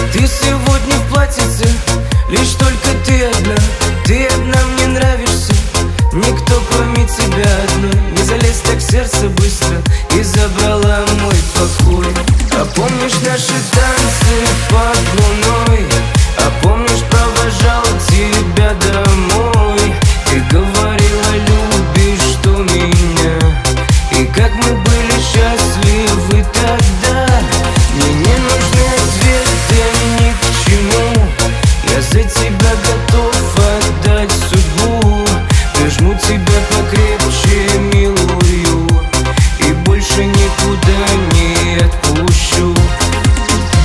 Ты сегодня в платьице, лишь только ты одна мне нравишься. Никто кроме тебя одной не залез так в сердце быстро и забрала мой покой. А помнишь наши танцы под луной? А помнишь, провожал тебя домой? Ты говорила, любишь что меня, и как мы были счастливы тогда. Мне не нужны ответы ни к чему, я за тебя готов